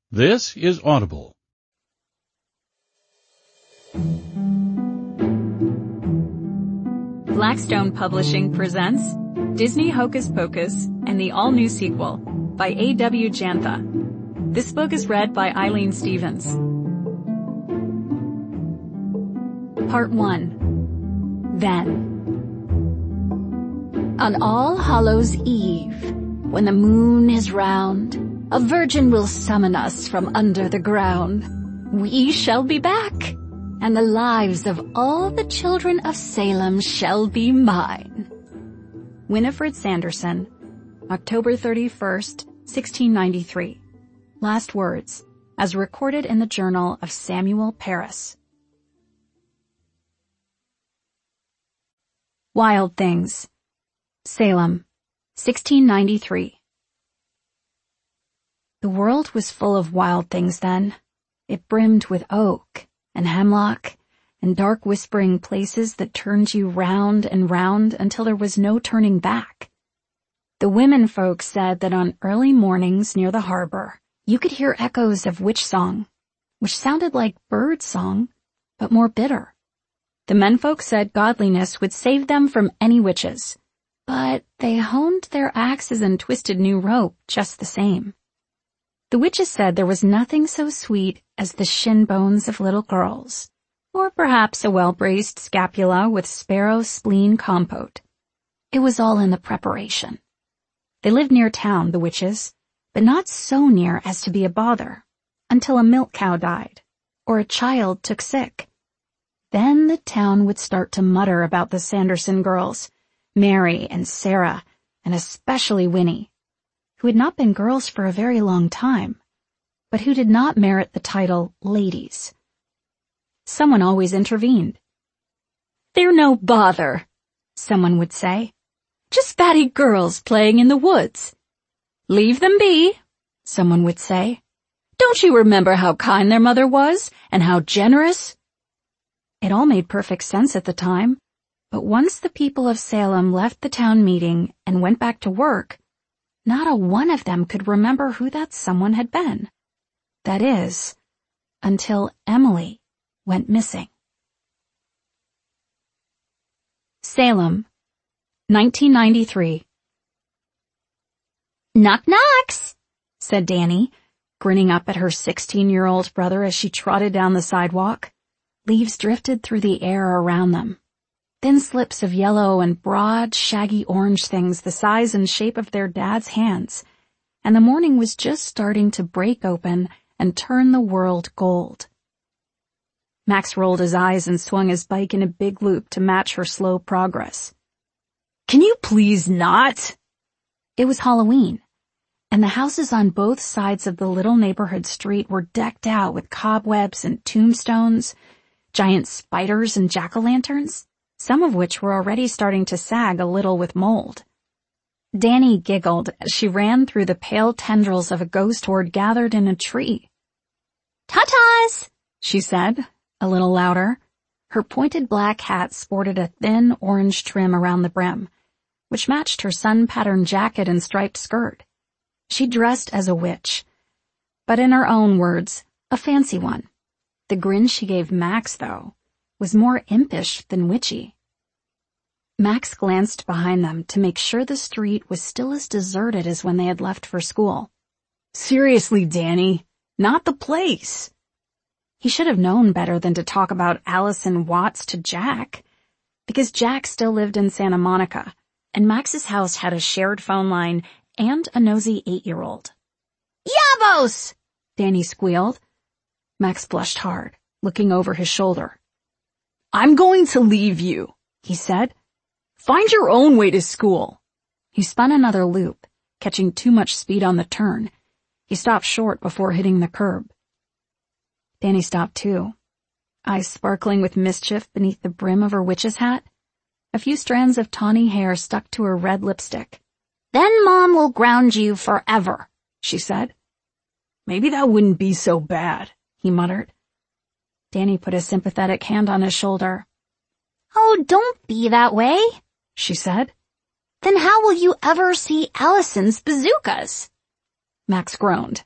This is Audible. Blackstone Publishing presents Disney Hocus Pocus and the all-new sequel by A.W. Jantha. This book is read by Eileen Stevens. Part 1. Then. On All Hallows' Eve, when the moon is round, a virgin will summon us from under the ground. We shall be back, and the lives of all the children of Salem shall be mine. Winifred Sanderson, October 31st, 1693. Last words, as recorded in the journal of Samuel Parris. Wild Things. Salem, 1693. The world was full of wild things then. It brimmed with oak and hemlock and dark whispering places that turned you round and round until there was no turning back. The women folk said that on early mornings near the harbor, you could hear echoes of witch song, which sounded like bird song, but more bitter. The menfolk said godliness would save them from any witches, but they honed their axes and twisted new rope just the same. The witches said there was nothing so sweet as the shin bones of little girls, or perhaps a well-braised scapula with sparrow spleen compote. It was all in the preparation. They lived near town, the witches, but not so near as to be a bother, until a milk cow died, or a child took sick. Then the town would start to mutter about the Sanderson girls, Mary and Sarah, and especially Winnie, who had not been girls for a very long time, but who did not merit the title ladies. Someone always intervened. "They're no bother," someone would say. "Just batty girls playing in the woods." "Leave them be," someone would say. "Don't you remember how kind their mother was, and how generous?" It all made perfect sense at the time, but once the people of Salem left the town meeting and went back to work, not a one of them could remember who that someone had been. That is, until Emily went missing. Salem, 1993. "Knock knocks," said Danny, grinning up at her 16-year-old brother as she trotted down the sidewalk. Leaves drifted through the air around them. Thin slips of yellow and broad, shaggy orange things the size and shape of their dad's hands, and the morning was just starting to break open and turn the world gold. Max rolled his eyes and swung his bike in a big loop to match her slow progress. "Can you please not?" It was Halloween, and the houses on both sides of the little neighborhood street were decked out with cobwebs and tombstones, giant spiders and jack-o'-lanterns, some of which were already starting to sag a little with mold. Danny giggled as she ran through the pale tendrils of a ghost horde gathered in a tree. "Ta-tas," she said, a little louder. Her pointed black hat sported a thin orange trim around the brim, which matched her sun-patterned jacket and striped skirt. She dressed as a witch, but in her own words, a fancy one. The grin she gave Max, though, was more impish than witchy. Max glanced behind them to make sure the street was still as deserted as when they had left for school. "Seriously, Danny, not the place." He should have known better than to talk about Allison Watts to Jack, because Jack still lived in Santa Monica, and Max's house had a shared phone line and a nosy 8-year-old. "Yabos!" Danny squealed. Max blushed hard, looking over his shoulder. "I'm going to leave you," he said. "Find your own way to school." He spun another loop, catching too much speed on the turn. He stopped short before hitting the curb. Danny stopped too, eyes sparkling with mischief beneath the brim of her witch's hat. A few strands of tawny hair stuck to her red lipstick. "Then Mom will ground you forever," she said. "Maybe that wouldn't be so bad," he muttered. Danny put a sympathetic hand on his shoulder. "Oh, don't be that way," she said. "Then how will you ever see Allison's bazookas?" Max groaned.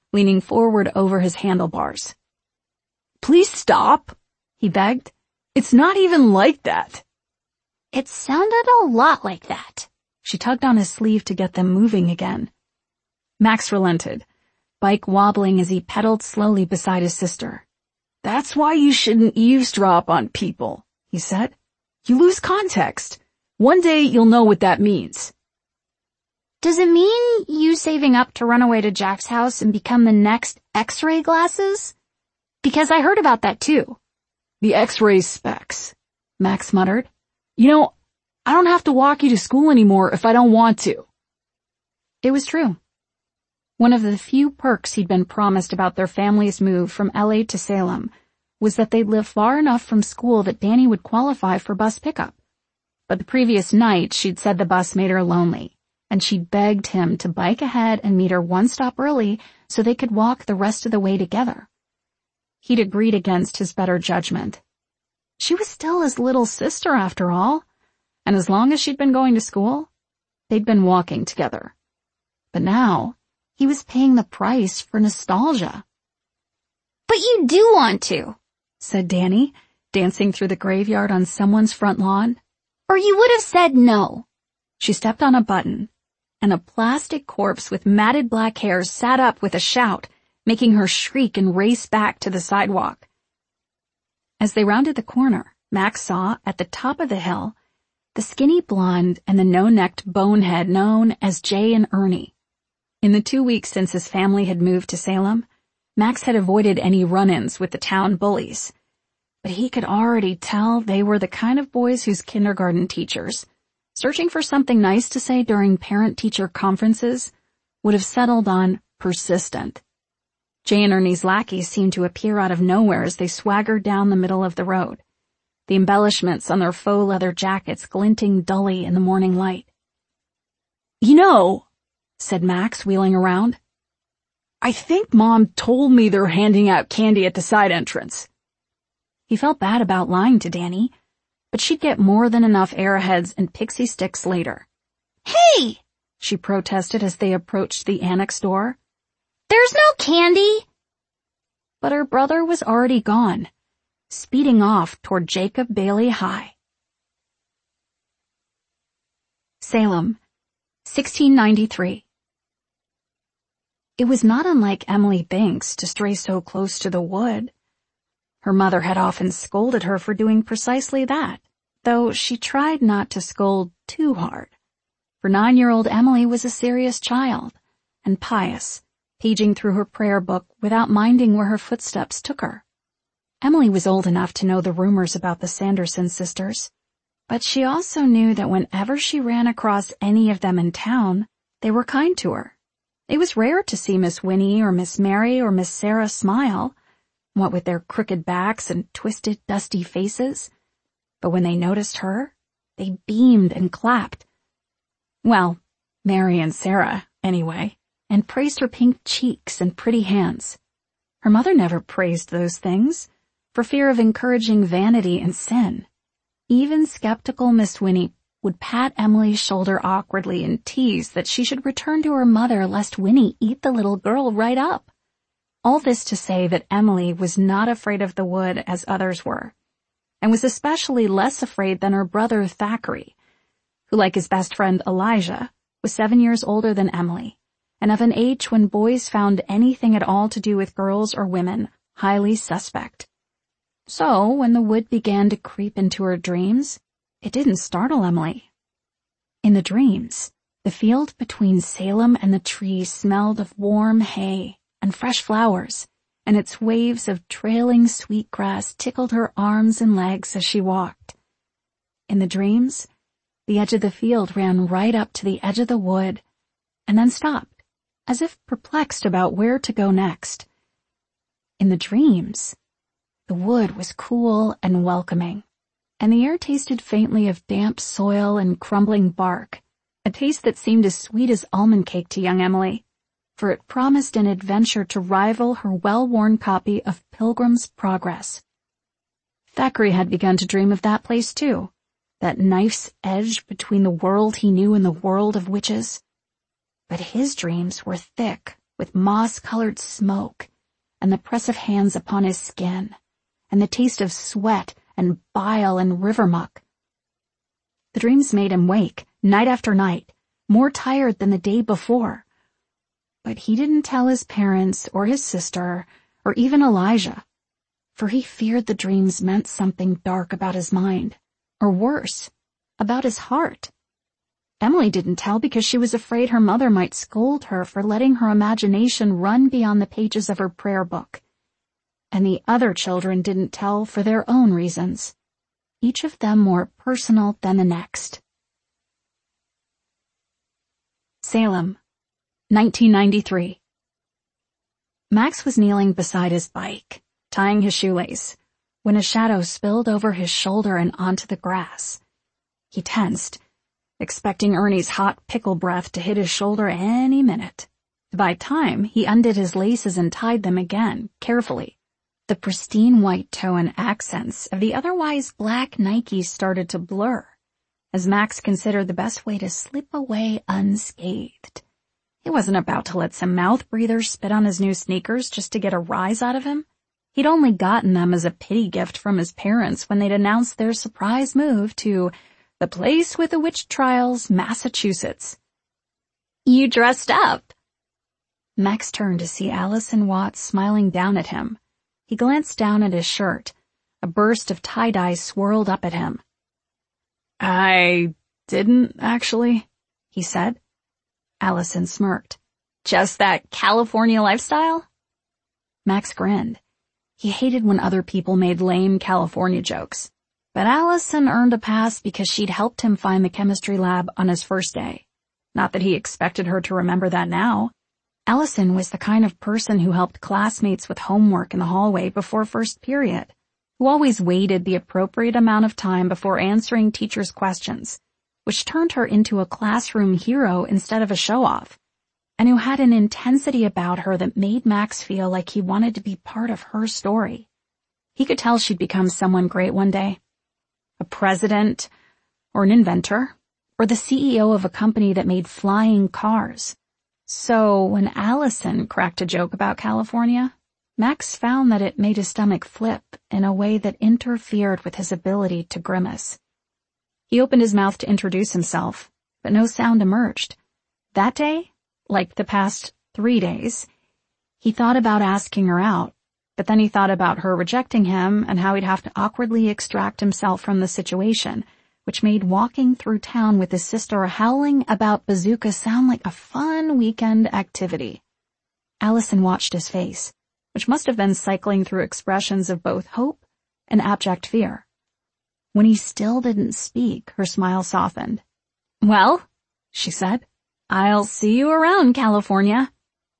leaning forward over his handlebars. "Please stop," he begged. "It's not even like that." "It sounded a lot like that." She tugged on his sleeve to get them moving again. Max relented, bike wobbling as he pedaled slowly beside his sister. "That's why you shouldn't eavesdrop on people," he said. "You lose context. One day you'll know what that means." "Does it mean you saving up to run away to Jack's house and become the next X-ray glasses? Because I heard about that too." "The X-ray specs," Max muttered. "You know, I don't have to walk you to school anymore if I don't want to." It was true. One of the few perks he'd been promised about their family's move from LA to Salem was that they'd live far enough from school that Danny would qualify for bus pickup. But the previous night she'd said the bus made her lonely, and she'd begged him to bike ahead and meet her one stop early so they could walk the rest of the way together. He'd agreed against his better judgment. She was still his little sister after all, and as long as she'd been going to school, they'd been walking together. But now, he was paying the price for nostalgia. "But you do want to," said Danny, dancing through the graveyard on someone's front lawn. "Or you would have said no." She stepped on a button, and a plastic corpse with matted black hair sat up with a shout, making her shriek and race back to the sidewalk. As they rounded the corner, Max saw, at the top of the hill, the skinny blonde and the no-necked bonehead known as Jay and Ernie. In the 2 weeks since his family had moved to Salem, Max had avoided any run-ins with the town bullies. But he could already tell they were the kind of boys whose kindergarten teachers, searching for something nice to say during parent-teacher conferences, would have settled on persistent. Jay and Ernie's lackeys seemed to appear out of nowhere as they swaggered down the middle of the road, the embellishments on their faux leather jackets glinting dully in the morning light. "You know," said Max, wheeling around, "I think Mom told me they're handing out candy at the side entrance." He felt bad about lying to Danny, but she'd get more than enough Airheads and pixie sticks later. "Hey!" she protested as they approached the annex door. "There's no candy!" But her brother was already gone, speeding off toward Jacob Bailey High. Salem, 1693. It was not unlike Emily Binks to stray so close to the wood. Her mother had often scolded her for doing precisely that, though she tried not to scold too hard. For 9-year-old Emily was a serious child, and pious, paging through her prayer book without minding where her footsteps took her. Emily was old enough to know the rumors about the Sanderson sisters, but she also knew that whenever she ran across any of them in town, they were kind to her. It was rare to see Miss Winnie or Miss Mary or Miss Sarah smile, what with their crooked backs and twisted, dusty faces. But when they noticed her, they beamed and clapped. Well, Mary and Sarah, anyway, and praised her pink cheeks and pretty hands. Her mother never praised those things, for fear of encouraging vanity and sin. Even skeptical Miss Winnie would pat Emily's shoulder awkwardly and tease that she should return to her mother lest Winnie eat the little girl right up. All this to say that Emily was not afraid of the wood as others were, and was especially less afraid than her brother Thackeray, who, like his best friend Elijah, was 7 years older than Emily, and of an age when boys found anything at all to do with girls or women highly suspect. So, when the wood began to creep into her dreams, it didn't startle Emily. In the dreams, the field between Salem and the trees smelled of warm hay and fresh flowers, and its waves of trailing sweet grass tickled her arms and legs as she walked. In the dreams, the edge of the field ran right up to the edge of the wood, and then stopped, as if perplexed about where to go next. In the dreams, the wood was cool and welcoming, and the air tasted faintly of damp soil and crumbling bark, a taste that seemed as sweet as almond cake to young Emily, for it promised an adventure to rival her well-worn copy of Pilgrim's Progress. Thackeray had begun to dream of that place too, that knife's edge between the world he knew and the world of witches. But his dreams were thick with moss-colored smoke, and the press of hands upon his skin, and the taste of sweat and bile and river muck. The dreams made him wake, night after night, more tired than the day before. But he didn't tell his parents or his sister or even Elijah, for he feared the dreams meant something dark about his mind, or worse, about his heart. Emily didn't tell because she was afraid her mother might scold her for letting her imagination run beyond the pages of her prayer book. And the other children didn't tell for their own reasons, each of them more personal than the next. Salem, 1993. Max was kneeling beside his bike, tying his shoelace, when a shadow spilled over his shoulder and onto the grass. He tensed, expecting Ernie's hot pickle breath to hit his shoulder any minute. To buy time, he undid his laces and tied them again, carefully. The pristine white toe and accents of the otherwise black Nikes started to blur, as Max considered the best way to slip away unscathed. He wasn't about to let some mouth breathers spit on his new sneakers just to get a rise out of him. He'd only gotten them as a pity gift from his parents when they'd announced their surprise move to the place with the witch trials, Massachusetts. You dressed up. Max turned to see Allison Watts smiling down at him. He glanced down at his shirt. A burst of tie-dye swirled up at him. I didn't, actually, he said. Allison smirked. Just that California lifestyle? Max grinned. He hated when other people made lame California jokes. But Allison earned a pass because she'd helped him find the chemistry lab on his first day. Not that he expected her to remember that now. Allison was the kind of person who helped classmates with homework in the hallway before first period, who always waited the appropriate amount of time before answering teachers' questions, which turned her into a classroom hero instead of a show-off, and who had an intensity about her that made Max feel like he wanted to be part of her story. He could tell she'd become someone great one day. A president, or an inventor, or the CEO of a company that made flying cars. So when Allison cracked a joke about California, Max found that it made his stomach flip in a way that interfered with his ability to grimace. He opened his mouth to introduce himself, but no sound emerged. That day, like the past 3 days, he thought about asking her out, but then he thought about her rejecting him and how he'd have to awkwardly extract himself from the situation, which made walking through town with his sister howling about bazooka sound like a fun weekend activity. Allison watched his face, which must have been cycling through expressions of both hope and abject fear. When he still didn't speak, her smile softened. Well, she said, I'll see you around, California.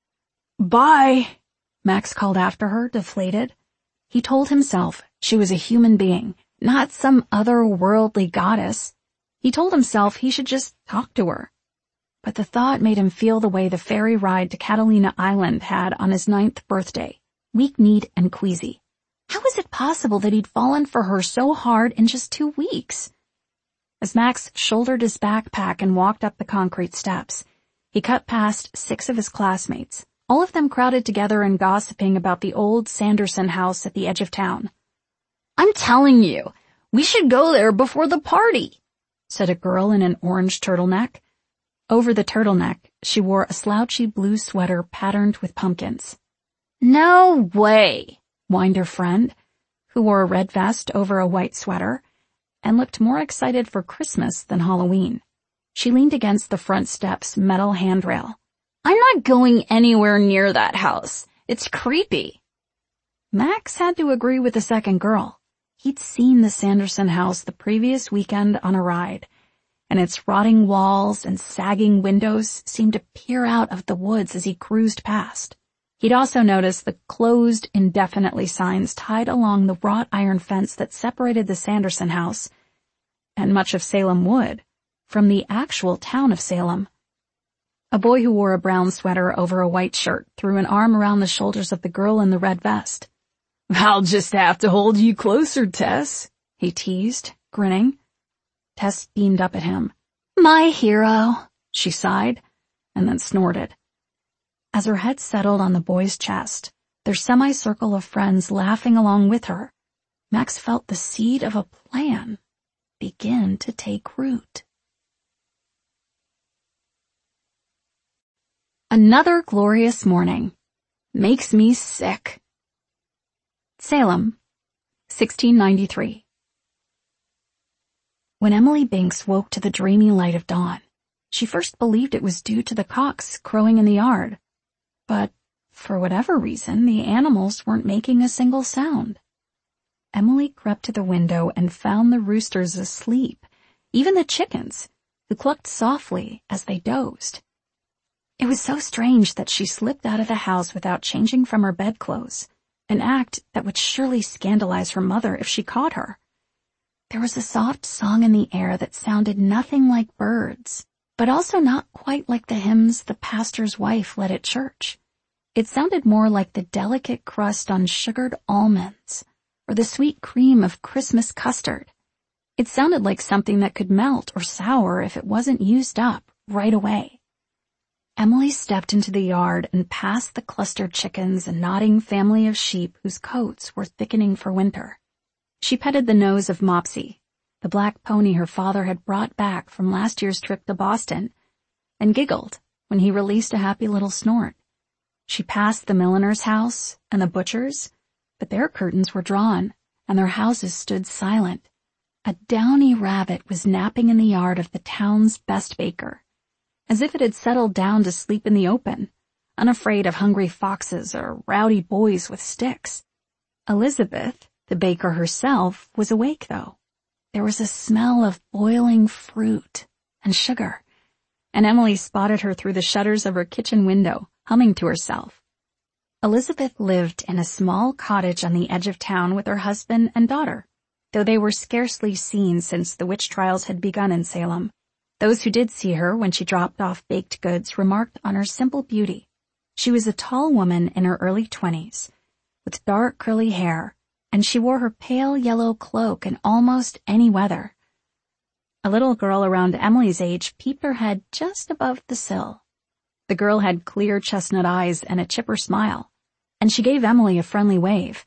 Bye, Max called after her, deflated. He told himself she was a human being, not some otherworldly goddess. He told himself he should just talk to her. But the thought made him feel the way the ferry ride to Catalina Island had on his 9th birthday, weak-kneed and queasy. How was it possible that he'd fallen for her so hard in just 2 weeks? As Max shouldered his backpack and walked up the concrete steps, he cut past 6 of his classmates, all of them crowded together and gossiping about the old Sanderson house at the edge of town. I'm telling you, we should go there before the party, said a girl in an orange turtleneck. Over the turtleneck, she wore a slouchy blue sweater patterned with pumpkins. No way, whined her friend, who wore a red vest over a white sweater and looked more excited for Christmas than Halloween. She leaned against the front step's metal handrail. I'm not going anywhere near that house. It's creepy. Max had to agree with the second girl. He'd seen the Sanderson house the previous weekend on a ride, and its rotting walls and sagging windows seemed to peer out of the woods as he cruised past. He'd also noticed the closed indefinitely signs tied along the wrought iron fence that separated the Sanderson house, and much of Salem Wood, from the actual town of Salem. A boy who wore a brown sweater over a white shirt threw an arm around the shoulders of the girl in the red vest. I'll just have to hold you closer, Tess, he teased, grinning. Tess beamed up at him. My hero, she sighed, and then snorted. As her head settled on the boy's chest, their semicircle of friends laughing along with her, Max felt the seed of a plan begin to take root. Another glorious morning. Makes me sick. Salem, 1693. When Emily Binks woke to the dreamy light of dawn, she first believed it was due to the cocks crowing in the yard. But, for whatever reason, the animals weren't making a single sound. Emily crept to the window and found the roosters asleep, even the chickens, who clucked softly as they dozed. It was so strange that she slipped out of the house without changing from her bedclothes, an act that would surely scandalize her mother if she caught her. There was a soft song in the air that sounded nothing like birds, but also not quite like the hymns the pastor's wife led at church. It sounded more like the delicate crust on sugared almonds, or the sweet cream of Christmas custard. It sounded like something that could melt or sour if it wasn't used up right away. Emily stepped into the yard and past the clustered chickens and nodding family of sheep whose coats were thickening for winter. She petted the nose of Mopsy, the black pony her father had brought back from last year's trip to Boston, and giggled when he released a happy little snort. She passed the milliner's house and the butcher's, but their curtains were drawn and their houses stood silent. A downy rabbit was napping in the yard of the town's best baker, as if it had settled down to sleep in the open, unafraid of hungry foxes or rowdy boys with sticks. Elizabeth, the baker herself, was awake, though. There was a smell of boiling fruit and sugar, and Emily spotted her through the shutters of her kitchen window, humming to herself. Elizabeth lived in a small cottage on the edge of town with her husband and daughter, though they were scarcely seen since the witch trials had begun in Salem. Those who did see her when she dropped off baked goods remarked on her simple beauty. She was a tall woman in her early 20s, with dark curly hair, and she wore her pale yellow cloak in almost any weather. A little girl around Emily's age peeped her head just above the sill. The girl had clear chestnut eyes and a chipper smile, and she gave Emily a friendly wave.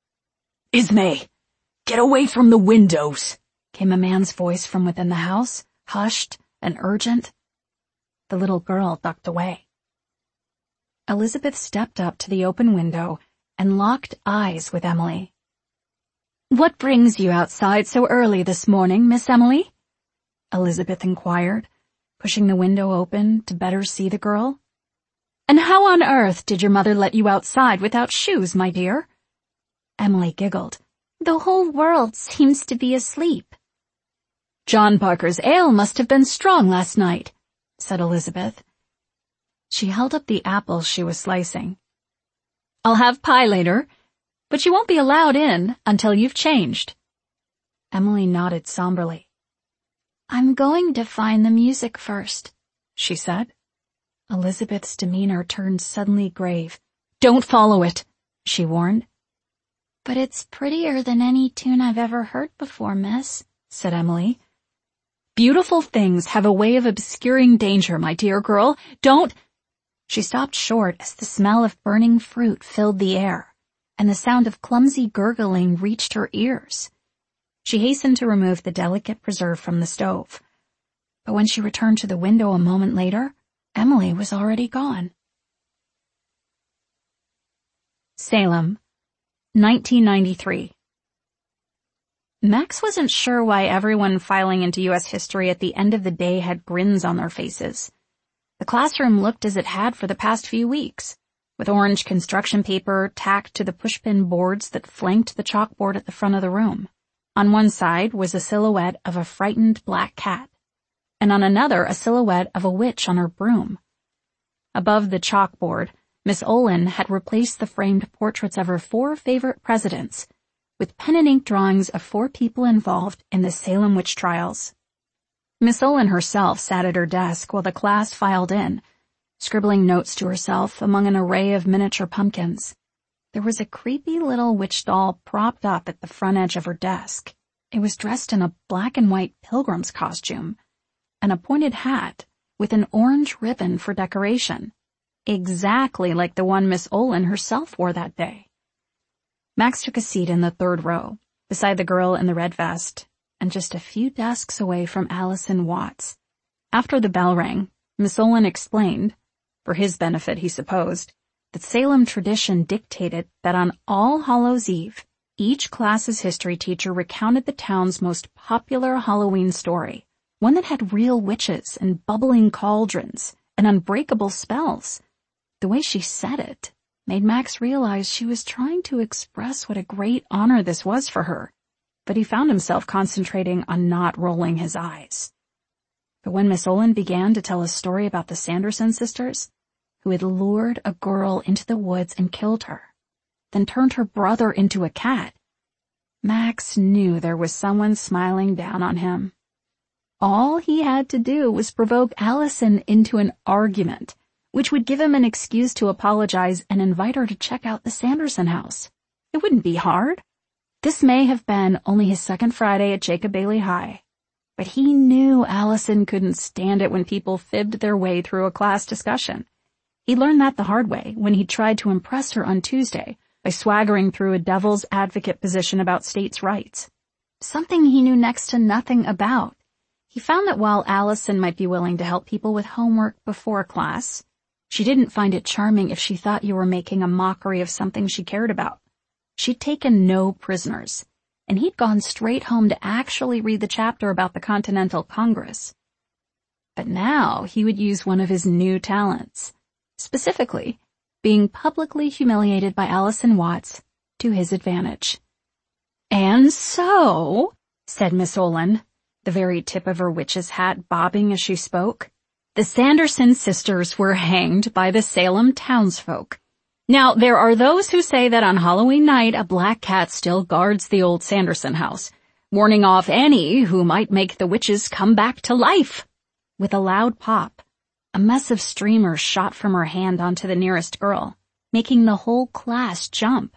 "Ismay, get away from the windows," came a man's voice from within the house, hushed and urgent. The little girl ducked away. Elizabeth stepped up to the open window and locked eyes with Emily. "What brings you outside so early this morning, Miss Emily?" Elizabeth inquired, pushing the window open to better see the girl. "And how on earth did your mother let you outside without shoes, my dear?" Emily giggled. "The whole world seems to be asleep." "John Parker's ale must have been strong last night," said Elizabeth. She held up the apples she was slicing. "I'll have pie later, but you won't be allowed in until you've changed." Emily nodded somberly. "I'm going to find the music first," she said. Elizabeth's demeanor turned suddenly grave. "Don't follow it," she warned. "But it's prettier than any tune I've ever heard before, miss," said Emily. "Beautiful things have a way of obscuring danger, my dear girl. Don't—" She stopped short as the smell of burning fruit filled the air, and the sound of clumsy gurgling reached her ears. She hastened to remove the delicate preserve from the stove. But when she returned to the window a moment later, Emily was already gone. Salem, 1993. Max wasn't sure why everyone filing into U.S. history at the end of the day had grins on their faces. The classroom looked as it had for the past few weeks, with orange construction paper tacked to the pushpin boards that flanked the chalkboard at the front of the room. On one side was a silhouette of a frightened black cat, and on another a silhouette of a witch on her broom. Above the chalkboard, Miss Olin had replaced the framed portraits of her 4 favorite presidents with pen and ink drawings of 4 people involved in the Salem witch trials. Miss Olin herself sat at her desk while the class filed in, scribbling notes to herself among an array of miniature pumpkins. There was a creepy little witch doll propped up at the front edge of her desk. It was dressed in a black and white pilgrim's costume and a pointed hat with an orange ribbon for decoration. exactly like the one Miss Olin herself wore that day. Max took a seat in the third row, beside the girl in the red vest, and just a few desks away from Allison Watts. After the bell rang, Miss Olin explained, for his benefit he supposed, that Salem tradition dictated that on All Hallows' Eve, each class's history teacher recounted the town's most popular Halloween story, one that had real witches and bubbling cauldrons and unbreakable spells. The way she said it made Max realize she was trying to express what a great honor this was for her, but he found himself concentrating on not rolling his eyes. But when Miss Olin began to tell a story about the Sanderson sisters, who had lured a girl into the woods and killed her, then turned her brother into a cat, Max knew there was someone smiling down on him. All he had to do was provoke Allison into an argument, which would give him an excuse to apologize and invite her to check out the Sanderson house. It wouldn't be hard. This may have been only his second Friday at Jacob Bailey High, but he knew Allison couldn't stand it when people fibbed their way through a class discussion. He learned that the hard way when he tried to impress her on Tuesday by swaggering through a devil's advocate position about states' rights, something he knew next to nothing about. He found that while Allison might be willing to help people with homework before class, she didn't find it charming if she thought you were making a mockery of something she cared about. She'd taken no prisoners, and he'd gone straight home to actually read the chapter about the Continental Congress. But now he would use one of his new talents, specifically being publicly humiliated by Allison Watts to his advantage. "And so," said Miss Olin, the very tip of her witch's hat bobbing as she spoke, "the Sanderson sisters were hanged by the Salem townsfolk. Now, there are those who say that on Halloween night a black cat still guards the old Sanderson house, warning off any who might make the witches come back to life." With a loud pop, a mess of streamers shot from her hand onto the nearest girl, making the whole class jump.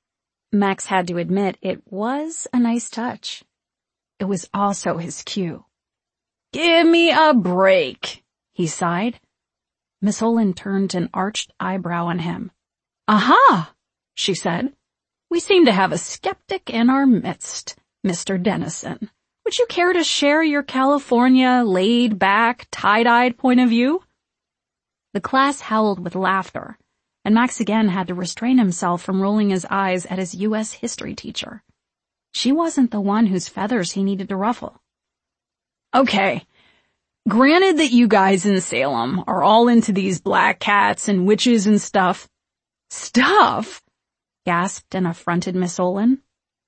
Max had to admit it was a nice touch. It was also his cue. "Give me a break," he sighed. Miss Olin turned an arched eyebrow on him. "Aha," she said. "We seem to have a skeptic in our midst, Mr. Dennison. Would you care to share your California, laid-back, tie-dyed point of view?" The class howled with laughter, and Max again had to restrain himself from rolling his eyes at his U.S. history teacher. She wasn't the one whose feathers he needed to ruffle. "Okay, granted that you guys in Salem are all into these black cats and witches and stuff." "Stuff?" gasped and affronted Miss Olin.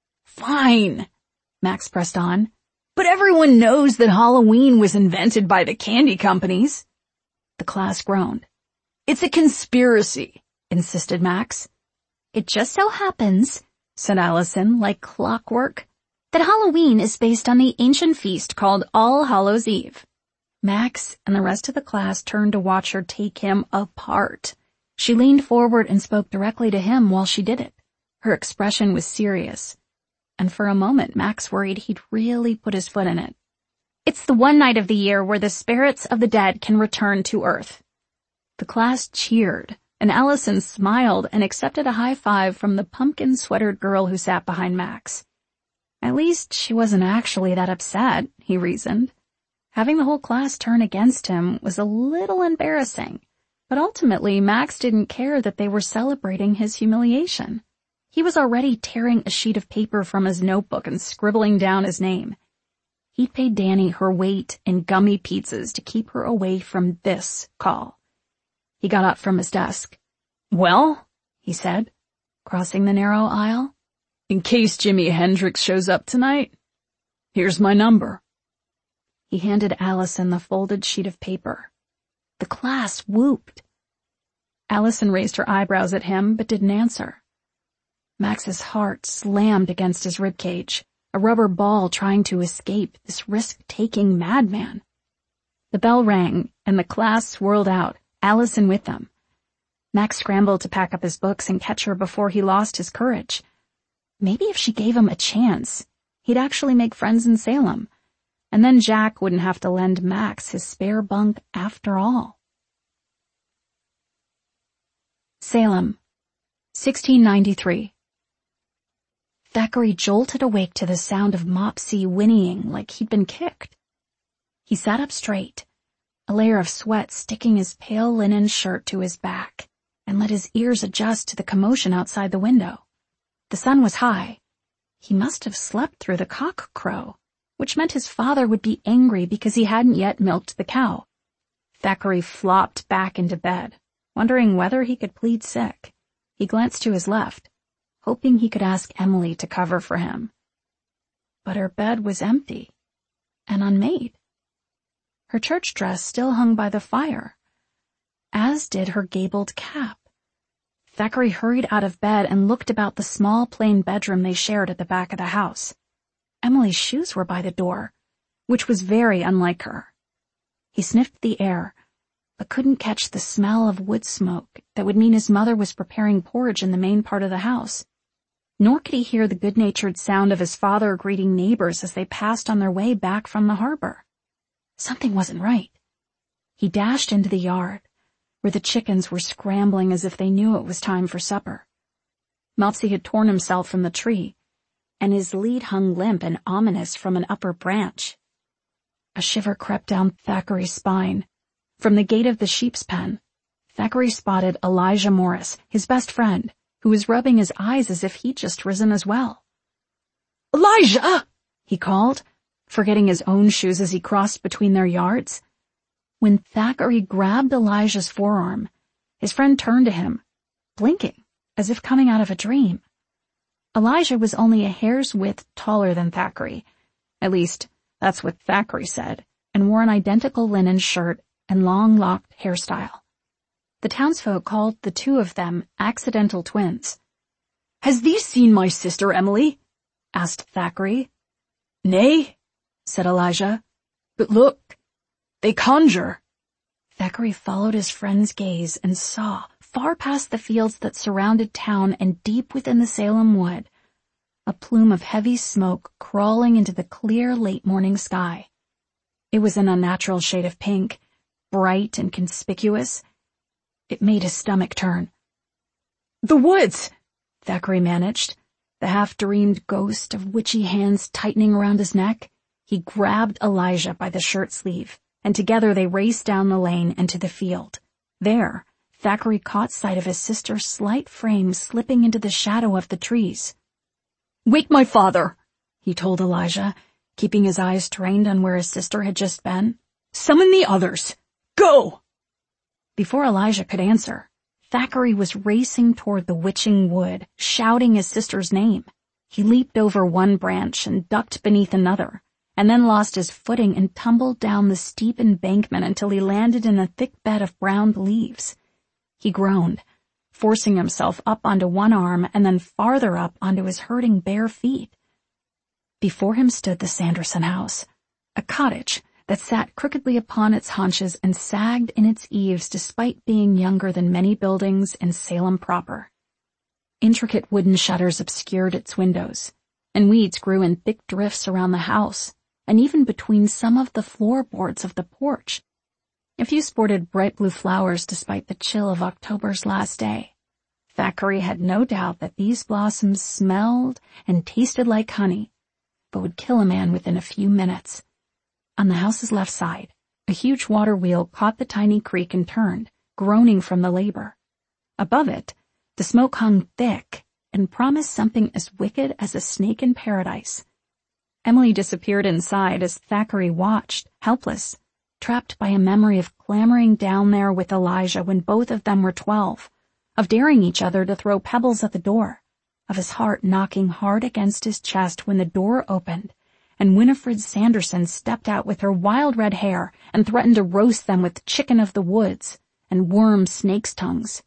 "Fine," Max pressed on. "But everyone knows that Halloween was invented by the candy companies." The class groaned. "It's a conspiracy," insisted Max. "It just so happens," said Allison, like clockwork, "that Halloween is based on the ancient feast called All Hallows' Eve." Max and the rest of the class turned to watch her take him apart. She leaned forward and spoke directly to him while she did it. Her expression was serious, and for a moment Max worried he'd really put his foot in it. "It's the one night of the year where the spirits of the dead can return to Earth." The class cheered, and Allison smiled and accepted a high five from the pumpkin-sweatered girl who sat behind Max. At least she wasn't actually that upset, he reasoned. Having the whole class turn against him was a little embarrassing, but ultimately Max didn't care that they were celebrating his humiliation. He was already tearing a sheet of paper from his notebook and scribbling down his name. He'd paid Danny her weight in gummy pizzas to keep her away from this call. He got up from his desk. "Well," he said, crossing the narrow aisle, "in case Jimi Hendrix shows up tonight, here's my number." He handed Allison the folded sheet of paper. The class whooped. Allison raised her eyebrows at him, but didn't answer. Max's heart slammed against his ribcage, a rubber ball trying to escape this risk-taking madman. The bell rang, and the class swirled out, Allison with them. Max scrambled to pack up his books and catch her before he lost his courage. Maybe if she gave him a chance, he'd actually make friends in Salem, and then Jack wouldn't have to lend Max his spare bunk after all. Salem, 1693. Thackeray jolted awake to the sound of Mopsy whinnying like he'd been kicked. He sat up straight, a layer of sweat sticking his pale linen shirt to his back, and let his ears adjust to the commotion outside the window. The sun was high. He must have slept through the cock crow, which meant his father would be angry because he hadn't yet milked the cow. Thackeray flopped back into bed, wondering whether he could plead sick. He glanced to his left, hoping he could ask Emily to cover for him. But her bed was empty and unmade. Her church dress still hung by the fire, as did her gabled cap. Thackeray hurried out of bed and looked about the small plain bedroom they shared at the back of the house. Emily's shoes were by the door, which was very unlike her. He sniffed the air, but couldn't catch the smell of wood smoke that would mean his mother was preparing porridge in the main part of the house. Nor could he hear the good-natured sound of his father greeting neighbors as they passed on their way back from the harbor. Something wasn't right. He dashed into the yard, where the chickens were scrambling as if they knew it was time for supper. Mopsy had torn himself from the tree, and his lead hung limp and ominous from an upper branch. A shiver crept down Thackeray's spine. From the gate of the sheep's pen, Thackeray spotted Elijah Morris, his best friend, who was rubbing his eyes as if he'd just risen as well. "Elijah!" he called, forgetting his own shoes as he crossed between their yards. When Thackeray grabbed Elijah's forearm, his friend turned to him, blinking, as if coming out of a dream. Elijah was only a hair's width taller than Thackeray. At least, that's what Thackeray said, and wore an identical linen shirt and long-locked hairstyle. The townsfolk called the two of them accidental twins. "Has thee seen my sister, Emily?" asked Thackeray. "Nay," said Elijah, "but look, they conjure." Thackeray followed his friend's gaze and saw, far past the fields that surrounded town and deep within the Salem wood, a plume of heavy smoke crawling into the clear late-morning sky. It was an unnatural shade of pink, bright and conspicuous. It made his stomach turn. "The woods!" Thackeray managed, the half-dreamed ghost of witchy hands tightening around his neck. He grabbed Elijah by the shirt sleeve, and together they raced down the lane and to the field. There, Thackeray caught sight of his sister's slight frame slipping into the shadow of the trees. "Wake my father," he told Elijah, keeping his eyes trained on where his sister had just been. "Summon the others. Go!" Before Elijah could answer, Thackeray was racing toward the witching wood, shouting his sister's name. He leaped over one branch and ducked beneath another, and then lost his footing and tumbled down the steep embankment until he landed in a thick bed of browned leaves. He groaned, forcing himself up onto one arm and then farther up onto his hurting bare feet. Before him stood the Sanderson house, a cottage that sat crookedly upon its haunches and sagged in its eaves despite being younger than many buildings in Salem proper. Intricate wooden shutters obscured its windows, and weeds grew in thick drifts around the house, and even between some of the floorboards of the porch. A few sported bright blue flowers despite the chill of October's last day. Thackeray had no doubt that these blossoms smelled and tasted like honey, but would kill a man within a few minutes. On the house's left side, a huge water wheel caught the tiny creek and turned, groaning from the labor. Above it, the smoke hung thick and promised something as wicked as a snake in paradise. Emily disappeared inside as Thackeray watched, helpless, trapped by a memory of clambering down there with Elijah when both of them were 12, of daring each other to throw pebbles at the door, of his heart knocking hard against his chest when the door opened, and Winifred Sanderson stepped out with her wild red hair and threatened to roast them with chicken of the woods and worm snakes' tongues.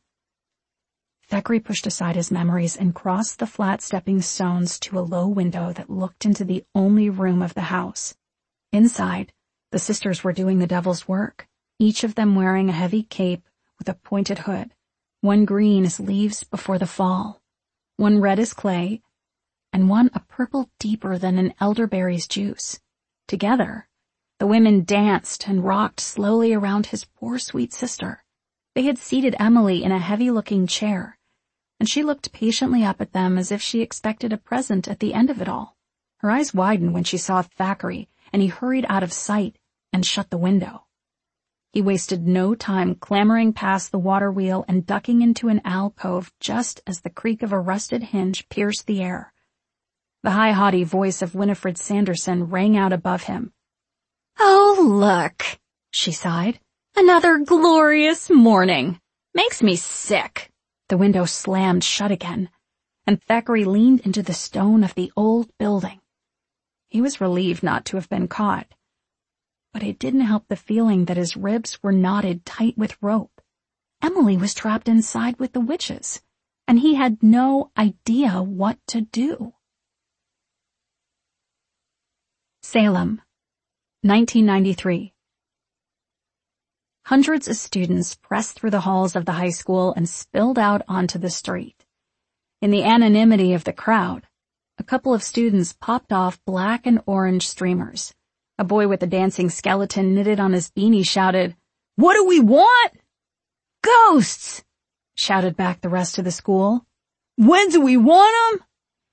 Thackeray pushed aside his memories and crossed the flat stepping stones to a low window that looked into the only room of the house. Inside, the sisters were doing the devil's work, each of them wearing a heavy cape with a pointed hood, one green as leaves before the fall, one red as clay, and one a purple deeper than an elderberry's juice. Together, the women danced and rocked slowly around his poor sweet sister, They had seated Emily in a heavy-looking chair, and she looked patiently up at them as if she expected a present at the end of it all. Her eyes widened when she saw Thackeray, and he hurried out of sight and shut the window. He wasted no time clambering past the water wheel and ducking into an alcove just as the creak of a rusted hinge pierced the air. The high, haughty voice of Winifred Sanderson rang out above him. "Oh, look," she sighed. "Another glorious morning. Makes me sick." The window slammed shut again, and Thackeray leaned into the stone of the old building. He was relieved not to have been caught, but it didn't help the feeling that his ribs were knotted tight with rope. Emily was trapped inside with the witches, and he had no idea what to do. Salem, 1993. Hundreds of students pressed through the halls of the high school and spilled out onto the street. In the anonymity of the crowd, a couple of students popped off black and orange streamers. A boy with a dancing skeleton knitted on his beanie shouted, "What do we want?" "Ghosts!" shouted back the rest of the school. "When do we want 'em?"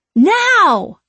"Now!"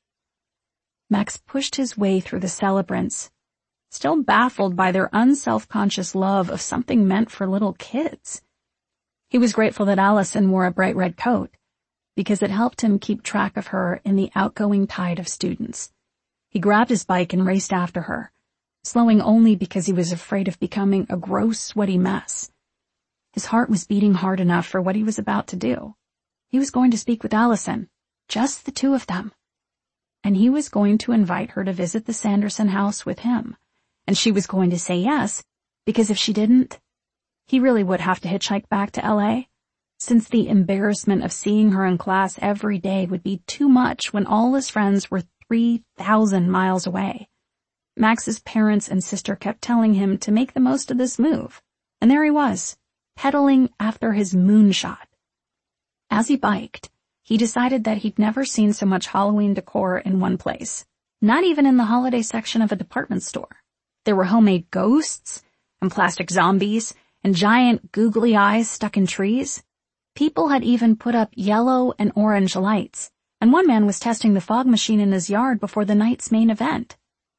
Max pushed his way through the celebrants, still baffled by their unself-conscious love of something meant for little kids. He was grateful that Allison wore a bright red coat, because it helped him keep track of her in the outgoing tide of students. He grabbed his bike and raced after her, slowing only because he was afraid of becoming a gross, sweaty mess. His heart was beating hard enough for what he was about to do. He was going to speak with Allison, just the two of them. And he was going to invite her to visit the Sanderson house with him. And she was going to say yes, because if she didn't, he really would have to hitchhike back to L.A., since the embarrassment of seeing her in class every day would be too much when all his friends were 3,000 miles away. Max's parents and sister kept telling him to make the most of this move, and there he was, pedaling after his moonshot. As he biked, he decided that he'd never seen so much Halloween decor in one place, not even in the holiday section of a department store. There were homemade ghosts, and plastic zombies, and giant googly eyes stuck in trees. People had even put up yellow and orange lights, and one man was testing the fog machine in his yard before the night's main event.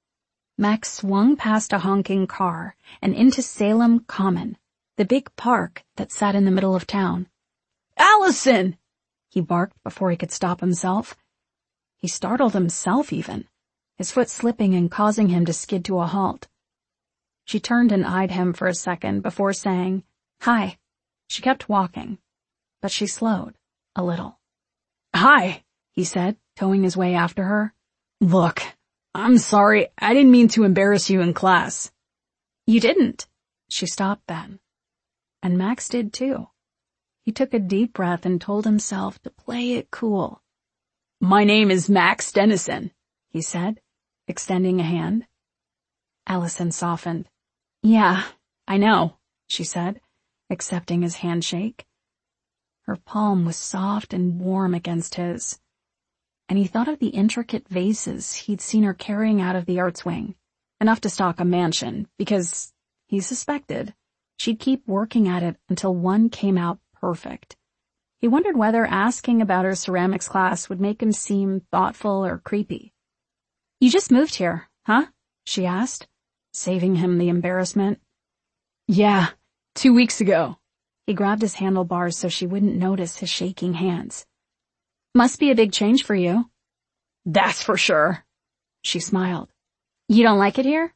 Max swung past a honking car and into Salem Common, the big park that sat in the middle of town. "Allison!" he barked before he could stop himself. He startled himself even, his foot slipping and causing him to skid to a halt. She turned and eyed him for a second before saying, "Hi." She kept walking, but she slowed a little. "Hi," he said, towing his way after her. "Look, I'm sorry, I didn't mean to embarrass you in class." "You didn't." She stopped then, and Max did too. He took a deep breath and told himself to play it cool. "My name is Max Dennison," he said, extending a hand. Allison softened. "Yeah, I know," she said, accepting his handshake. Her palm was soft and warm against his, and he thought of the intricate vases he'd seen her carrying out of the arts wing, enough to stock a mansion, because, he suspected, she'd keep working at it until one came out perfect. He wondered whether asking about her ceramics class would make him seem thoughtful or creepy. "You just moved here, huh?" she asked, saving him the embarrassment. "Yeah, 2 weeks ago." He grabbed his handlebars so she wouldn't notice his shaking hands. "Must be a big change for you." "That's for sure." She smiled. "You don't like it here?"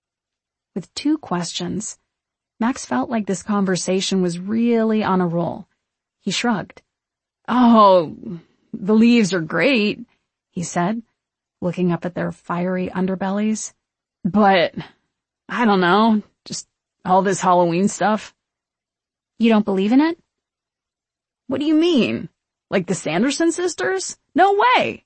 With 2 questions, Max felt like this conversation was really on a roll. He shrugged. "Oh, the leaves are great," he said, looking up at their fiery underbellies. "But, I don't know, just all this Halloween stuff." "You don't believe in it?" "What do you mean? Like the Sanderson sisters? No way!"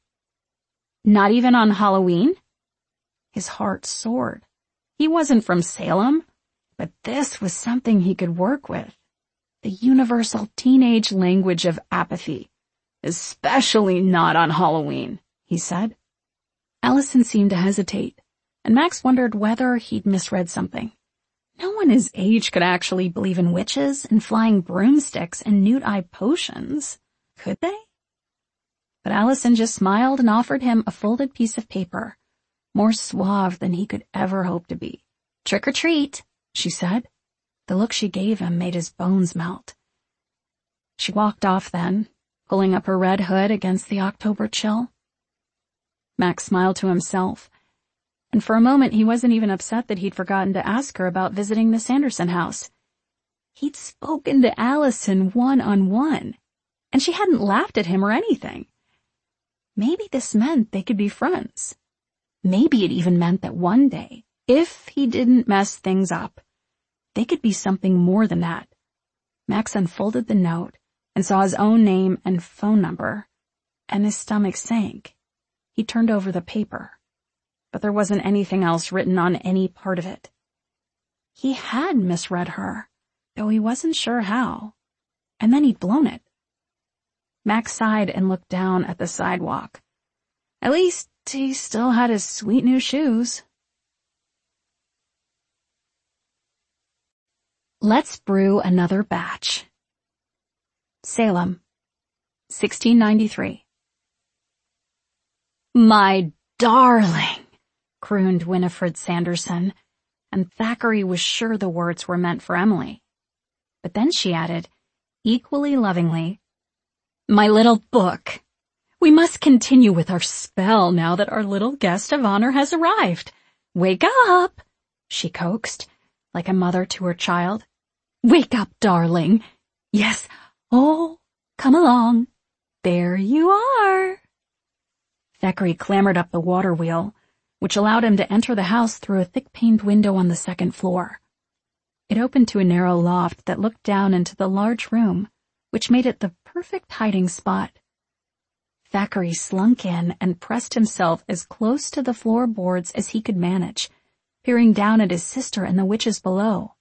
"Not even on Halloween?" His heart soared. He wasn't from Salem, but this was something he could work with. The universal teenage language of apathy. "Especially not on Halloween," he said. Allison seemed to hesitate, and Max wondered whether he'd misread something. No one his age could actually believe in witches and flying broomsticks and newt-eye potions, could they? But Allison just smiled and offered him a folded piece of paper, more suave than he could ever hope to be. "Trick or treat," she said. The look she gave him made his bones melt. She walked off then, pulling up her red hood against the October chill. Max smiled to himself, and for a moment he wasn't even upset that he'd forgotten to ask her about visiting the Sanderson house. He'd spoken to Allison one-on-one, and she hadn't laughed at him or anything. Maybe this meant they could be friends. Maybe it even meant that one day, if he didn't mess things up, they could be something more than that. Max unfolded the note and saw his own name and phone number, and his stomach sank. He turned over the paper, but there wasn't anything else written on any part of it. He had misread her, though he wasn't sure how, and then he'd blown it. Max sighed and looked down at the sidewalk. At least he still had his sweet new shoes. Let's brew another batch. Salem, 1693. "My darling," crooned Winifred Sanderson, and Thackeray was sure the words were meant for Emily. But then she added, equally lovingly, "My little book. We must continue with our spell now that our little guest of honor has arrived. Wake up," she coaxed, like a mother to her child. "Wake up, darling. Yes, oh, come along. There you are." Thackeray clambered up the water wheel, which allowed him to enter the house through a thick-paned window on the second floor. It opened to a narrow loft that looked down into the large room, which made it the perfect hiding spot. Thackeray slunk in and pressed himself as close to the floorboards as he could manage, peering down at his sister and the witches below.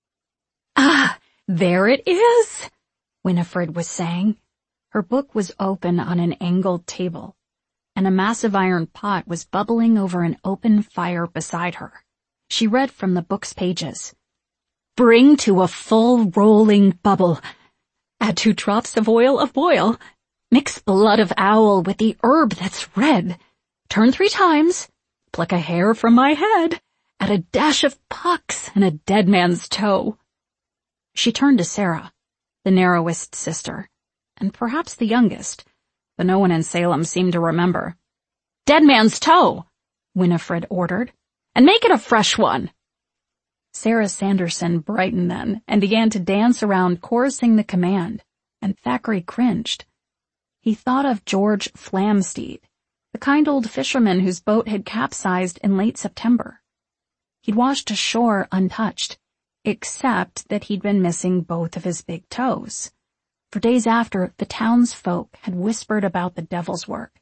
"Ah, there it is," Winifred was saying. Her book was open on an angled table, and a massive iron pot was bubbling over an open fire beside her. She read from the book's pages. "Bring to a full rolling bubble. Add 2 drops of oil of boil. Mix blood of owl with the herb that's red. Turn 3 times. Pluck a hair from my head. Add a dash of pox and a dead man's toe." She turned to Sarah, the narrowest sister, and perhaps the youngest, but no one in Salem seemed to remember. "Dead man's toe," Winifred ordered, "and make it a fresh one." Sarah Sanderson brightened then and began to dance around chorusing the command, and Thackeray cringed. He thought of George Flamsteed, the kind old fisherman whose boat had capsized in late September. He'd washed ashore untouched, except that he'd been missing both of his big toes. For days after, the townsfolk had whispered about the devil's work.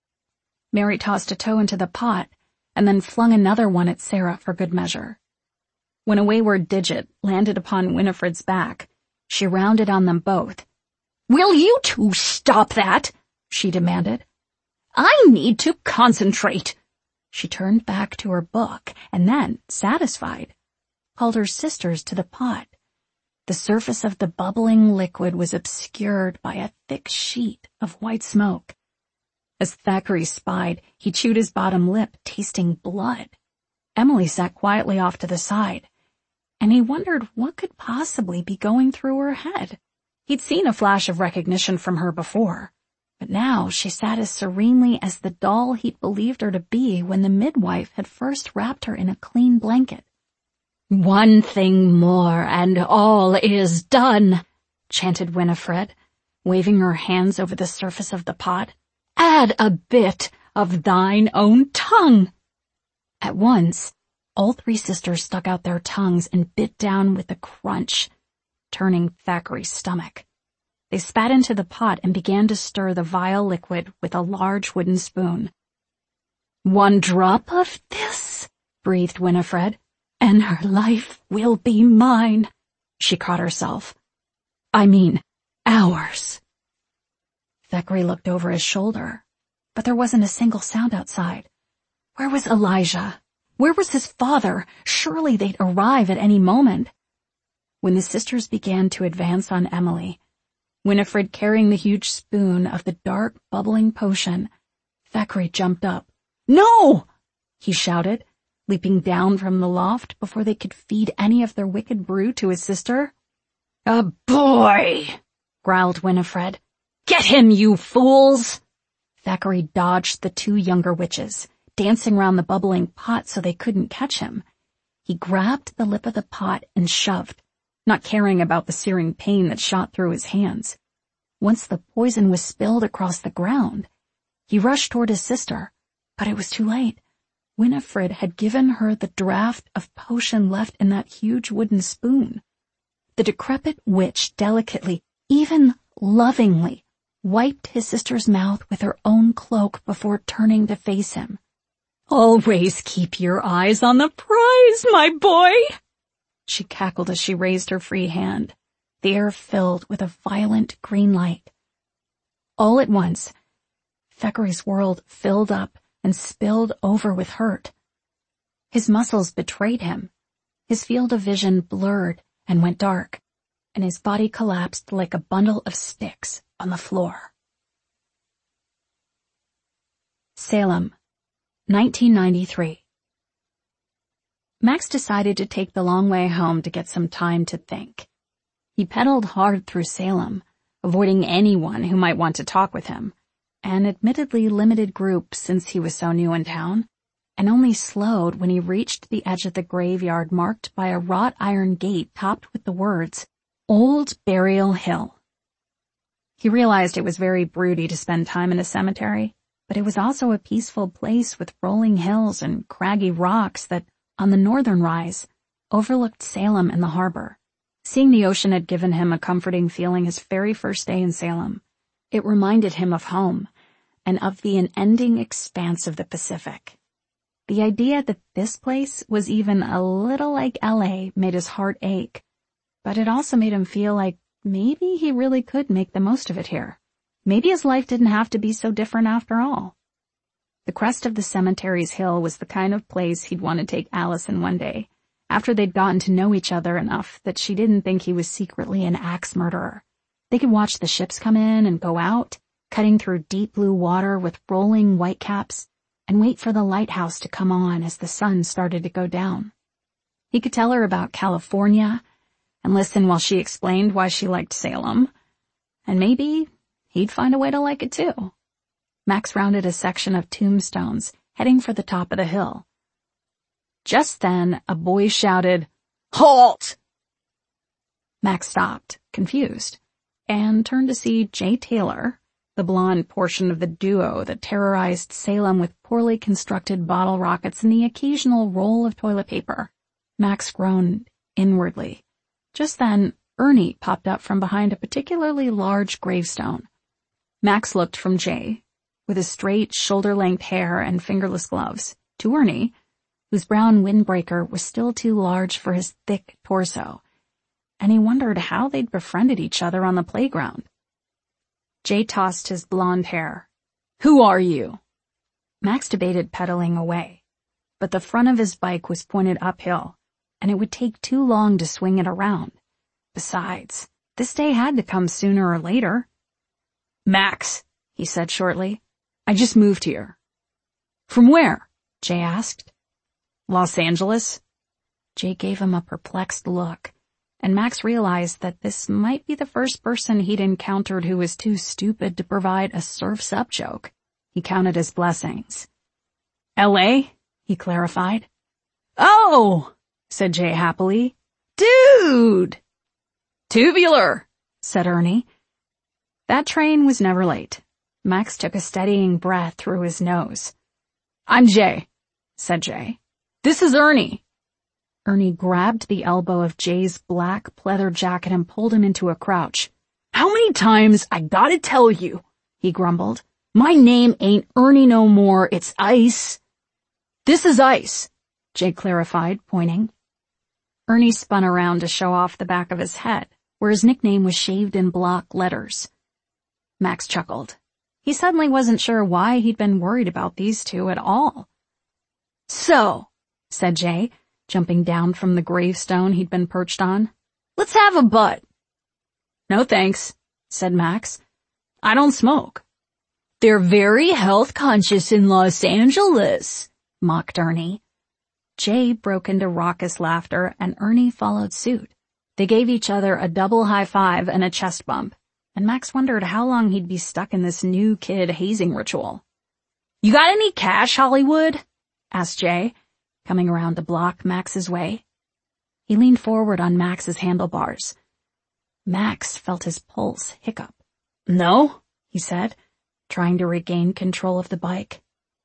Mary tossed a toe into the pot and then flung another one at Sarah for good measure. When a wayward digit landed upon Winifred's back, she rounded on them both. "Will you two stop that?" she demanded. "I need to concentrate." She turned back to her book and then, satisfied, called her sisters to the pot. The surface of the bubbling liquid was obscured by a thick sheet of white smoke. As Thackeray spied, he chewed his bottom lip, tasting blood. Emily sat quietly off to the side, and he wondered what could possibly be going through her head. He'd seen a flash of recognition from her before, but now she sat as serenely as the doll he'd believed her to be when the midwife had first wrapped her in a clean blanket. "One thing more and all is done," chanted Winifred, waving her hands over the surface of the pot. "Add a bit of thine own tongue." At once, all 3 sisters stuck out their tongues and bit down with a crunch, turning Thackeray's stomach. They spat into the pot and began to stir the vile liquid with a large wooden spoon. "1 drop of this," breathed Winifred, "and her life will be mine." She caught herself. "I mean, ours." Thackeray looked over his shoulder, but there wasn't a single sound outside. Where was Elijah? Where was his father? Surely they'd arrive at any moment. When the sisters began to advance on Emily, Winifred carrying the huge spoon of the dark, bubbling potion, Thackeray jumped up. "No!" he shouted, leaping down from the loft before they could feed any of their wicked brew to his sister. "A boy!" growled Winifred. "Get him, you fools!" Thackeray dodged the two younger witches, dancing round the bubbling pot so they couldn't catch him. He grabbed the lip of the pot and shoved, not caring about the searing pain that shot through his hands. Once the poison was spilled across the ground, he rushed toward his sister, but it was too late. Winifred had given her the draught of potion left in that huge wooden spoon. The decrepit witch delicately, even lovingly, wiped his sister's mouth with her own cloak before turning to face him. "Always keep your eyes on the prize, my boy," she cackled as she raised her free hand, the air filled with a violent green light. All at once, Thackeray's world filled up and spilled over with hurt. His muscles betrayed him. His field of vision blurred and went dark, and his body collapsed like a bundle of sticks on the floor. Salem, 1993. Max decided to take the long way home to get some time to think. He pedaled hard through Salem, avoiding anyone who might want to talk with him, an admittedly limited group since he was so new in town, and only slowed when he reached the edge of the graveyard marked by a wrought iron gate topped with the words, "Old Burial Hill." He realized it was very broody to spend time in a cemetery, but it was also a peaceful place with rolling hills and craggy rocks that, on the northern rise, overlooked Salem and the harbor. Seeing the ocean had given him a comforting feeling his very first day in Salem. It reminded him of home and of the unending expanse of the Pacific. The idea that this place was even a little like LA made his heart ache, but it also made him feel like maybe he really could make the most of it here. Maybe his life didn't have to be so different after all. The crest of the cemetery's hill was the kind of place he'd want to take Allison one day, after they'd gotten to know each other enough that she didn't think he was secretly an axe murderer. They could watch the ships come in and go out, cutting through deep blue water with rolling whitecaps, and wait for the lighthouse to come on as the sun started to go down. He could tell her about California and listen while she explained why she liked Salem, and maybe he'd find a way to like it too. Max rounded a section of tombstones, heading for the top of the hill. Just then, a boy shouted, "Halt!" Max stopped, confused, and turned to see Jay Taylor, the blonde portion of the duo that terrorized Salem with poorly constructed bottle rockets and the occasional roll of toilet paper. Max groaned inwardly. Just then, Ernie popped up from behind a particularly large gravestone. Max looked from Jay, with his straight, shoulder-length hair and fingerless gloves, to Ernie, whose brown windbreaker was still too large for his thick torso, and he wondered how they'd befriended each other on the playground. Jay tossed his blonde hair. "Who are you?" Max debated pedaling away, but the front of his bike was pointed uphill, and it would take too long to swing it around. Besides, this day had to come sooner or later. "Max," he said shortly, "I just moved here." "From where?" Jay asked. "Los Angeles." Jay gave him a perplexed look, and Max realized that this might be the first person he'd encountered who was too stupid to provide a surf's up joke. He counted his blessings. "LA?" he clarified. "Oh," said Jay happily. "Dude!" "Tubular," said Ernie. That train was never late. Max took a steadying breath through his nose. "I'm Jay," said Jay. "This is Ernie." Ernie grabbed the elbow of Jay's black pleather jacket and pulled him into a crouch. "How many times I gotta tell you," he grumbled. "My name ain't Ernie no more, it's Ice." "This is Ice," Jay clarified, pointing. Ernie spun around to show off the back of his head, where his nickname was shaved in block letters. Max chuckled. He suddenly wasn't sure why he'd been worried about these two at all. "So," said Jay, jumping down from the gravestone he'd been perched on. Let's have a butt. No thanks, said Max. I don't smoke. They're very health conscious in Los Angeles, mocked Ernie. Jay broke into raucous laughter and Ernie followed suit. They gave each other a double high five and a chest bump, and Max wondered how long he'd be stuck in this new kid hazing ritual. You got any cash, Hollywood? Asked Jay, coming around to block Max's way. He leaned forward on Max's handlebars. Max felt his pulse hiccup. No, he said, trying to regain control of the bike.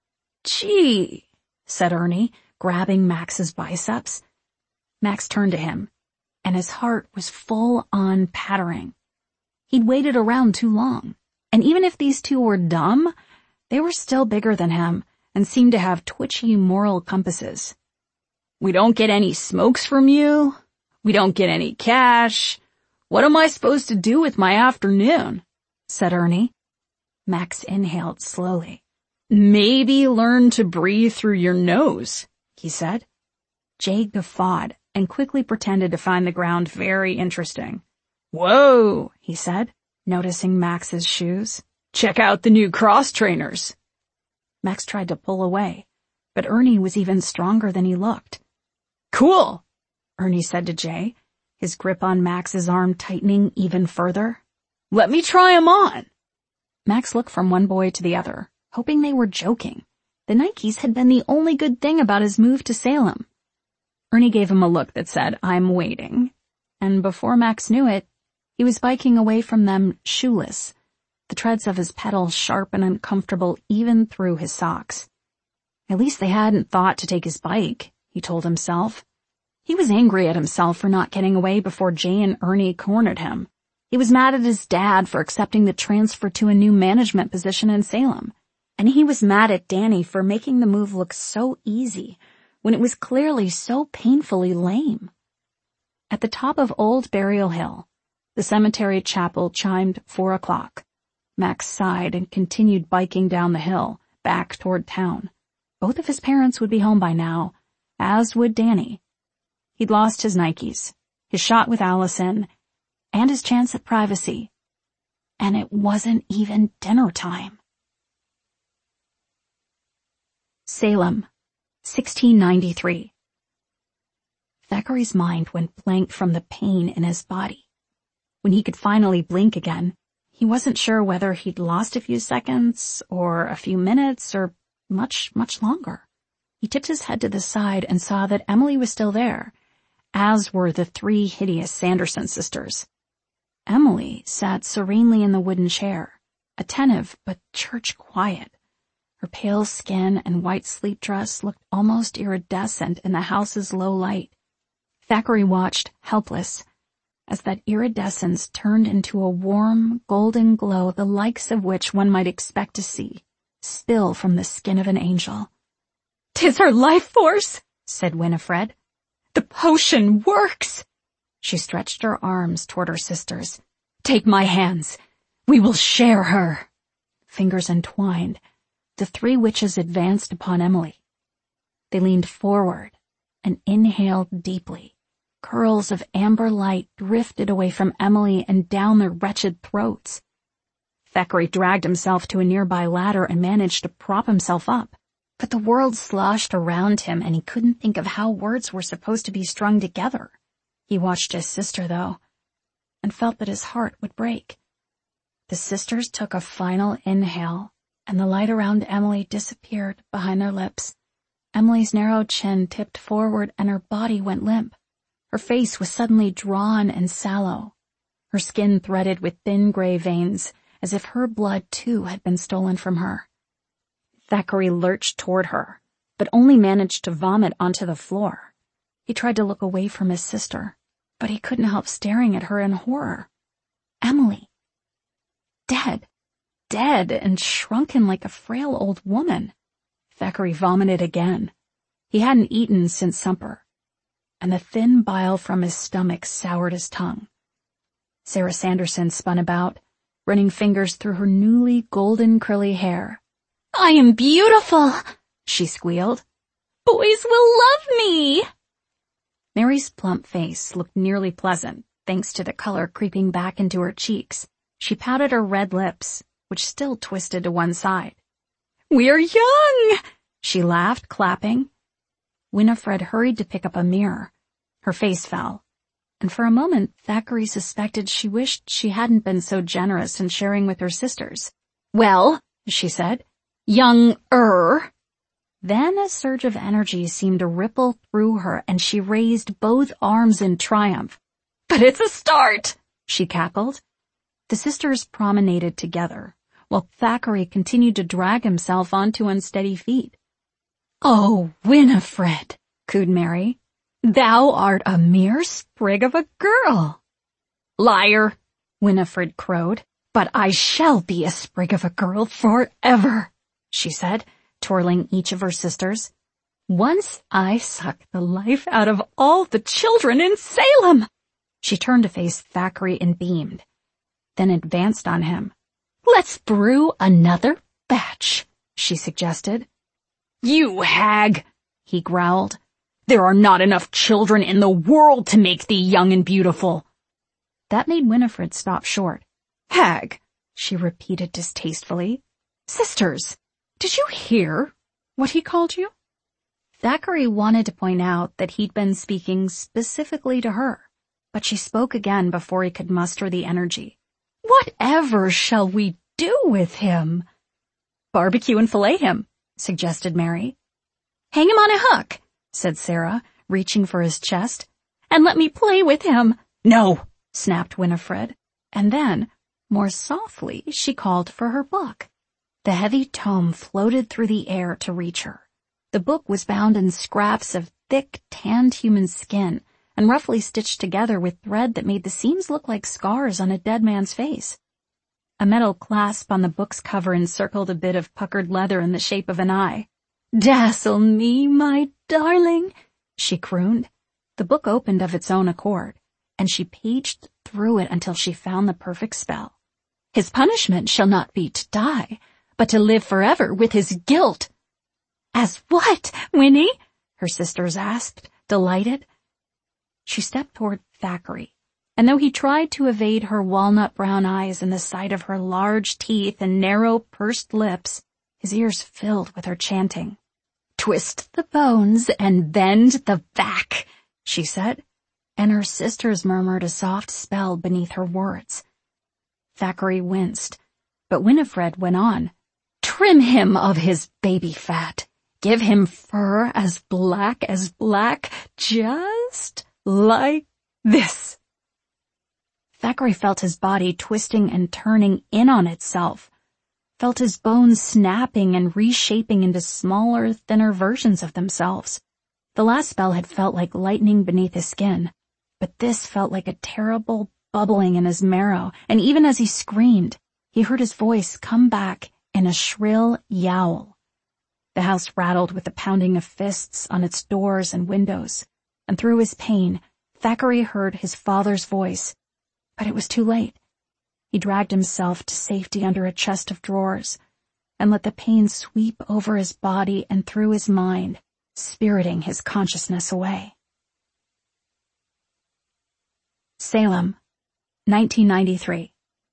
Gee, said Ernie, grabbing Max's biceps. Max turned to him, and his heart was full-on pattering. He'd waited around too long, and even if these two were dumb, they were still bigger than him and seemed to have twitchy moral compasses. We don't get any smokes from you. We don't get any cash. What am I supposed to do with my afternoon? Said Ernie. Max inhaled slowly. Maybe learn to breathe through your nose, he said. Jay guffawed and quickly pretended to find the ground very interesting. Whoa, he said, noticing Max's shoes. Check out the new cross trainers. Max tried to pull away, but Ernie was even stronger than he looked. Cool, Ernie said to Jay, his grip on Max's arm tightening even further. Let me try 'em on. Max looked from one boy to the other, hoping they were joking. The Nikes had been the only good thing about his move to Salem. Ernie gave him a look that said, I'm waiting. And before Max knew it, he was biking away from them shoeless, the treads of his pedals sharp and uncomfortable even through his socks. At least they hadn't thought to take his bike, he told himself. He was angry at himself for not getting away before Jay and Ernie cornered him. He was mad at his dad for accepting the transfer to a new management position in Salem. And he was mad at Danny for making the move look so easy when it was clearly so painfully lame. At the top of Old Burial Hill, the cemetery chapel chimed 4 o'clock. Max sighed and continued biking down the hill, back toward town. Both of his parents would be home by now, as would Danny. He'd lost his Nikes, his shot with Allison, and his chance at privacy. And it wasn't even dinner time. Salem, 1693. Thackeray's mind went blank from the pain in his body. When he could finally blink again, he wasn't sure whether he'd lost a few seconds, or a few minutes, or much, much longer. He tipped his head to the side and saw that Emily was still there, as were the 3 hideous Sanderson sisters. Emily sat serenely in the wooden chair, attentive but church quiet. Her pale skin and white sleep dress looked almost iridescent in the house's low light. Thackeray watched, helpless, as that iridescence turned into a warm, golden glow the likes of which one might expect to see spill from the skin of an angel. "'Tis her life force," said Winifred. "The potion works." She stretched her arms toward her sisters. "Take my hands. We will share her." Fingers entwined, the 3 witches advanced upon Emily. They leaned forward and inhaled deeply. Curls of amber light drifted away from Emily and down their wretched throats. Thackeray dragged himself to a nearby ladder and managed to prop himself up. But the world sloshed around him and he couldn't think of how words were supposed to be strung together. He watched his sister, though, and felt that his heart would break. The sisters took a final inhale, and the light around Emily disappeared behind their lips. Emily's narrow chin tipped forward and her body went limp. Her face was suddenly drawn and sallow, her skin threaded with thin gray veins, as if her blood, too, had been stolen from her. Thackeray lurched toward her, but only managed to vomit onto the floor. He tried to look away from his sister, but he couldn't help staring at her in horror. Emily. Dead and shrunken like a frail old woman. Thackeray vomited again. He hadn't eaten since supper, and the thin bile from his stomach soured his tongue. Sarah Sanderson spun about, running fingers through her newly golden curly hair. "I am beautiful," she squealed. boys will love me. Mary's plump face looked nearly pleasant, thanks to the color creeping back into her cheeks. She pouted her red lips, which still twisted to one side. We're young, she laughed, clapping. Winifred hurried to pick up a mirror. Her face fell, and for a moment Thackeray suspected she wished she hadn't been so generous in sharing with her sisters. Well, she said, young-er. Then a surge of energy seemed to ripple through her, and she raised both arms in triumph. But it's a start, she cackled. The sisters promenaded together, while Thackeray continued to drag himself onto unsteady feet. Oh, Winifred, cooed Mary, thou art a mere sprig of a girl. Liar, Winifred crowed. But I shall be a sprig of a girl forever, she said, twirling each of her sisters. Once I suck the life out of all the children in Salem. She turned to face Thackeray and beamed, then advanced on him. Let's brew another batch, she suggested. You hag, he growled. There are not enough children in the world to make thee young and beautiful. That made Winifred stop short. Hag, she repeated distastefully. Sisters, did you hear what he called you? Thackeray wanted to point out that he'd been speaking specifically to her, but she spoke again before he could muster the energy. Whatever shall we do with him? Barbecue and fillet him, suggested Mary. Hang him on a hook, said Sarah, reaching for his chest. And let me play with him. No, snapped Winifred, and then, more softly, she called for her book. The heavy tome floated through the air to reach her. The book was bound in scraps of thick, tanned human skin and roughly stitched together with thread that made the seams look like scars on a dead man's face. A metal clasp on the book's cover encircled a bit of puckered leather in the shape of an eye. Dazzle me, my darling, she crooned. The book opened of its own accord, and she paged through it until she found the perfect spell. His punishment shall not be to die, but to live forever with his guilt. As what, Winnie? Her sisters asked, delighted. She stepped toward Thackeray, and though he tried to evade her walnut-brown eyes and the sight of her large teeth and narrow, pursed lips, his ears filled with her chanting. Twist the bones and bend the back, she said, and her sisters murmured a soft spell beneath her words. Thackeray winced, but Winifred went on. Trim him of his baby fat. Give him fur as black, just like this. Thackeray felt his body twisting and turning in on itself, felt his bones snapping and reshaping into smaller, thinner versions of themselves. The last spell had felt like lightning beneath his skin, but this felt like a terrible bubbling in his marrow, and even as he screamed, he heard his voice come back in a shrill yowl. The house rattled with the pounding of fists on its doors and windows, and through his pain, Thackeray heard his father's voice, but it was too late. He dragged himself to safety under a chest of drawers, and let the pain sweep over his body and through his mind, spiriting his consciousness away. Salem, 1993.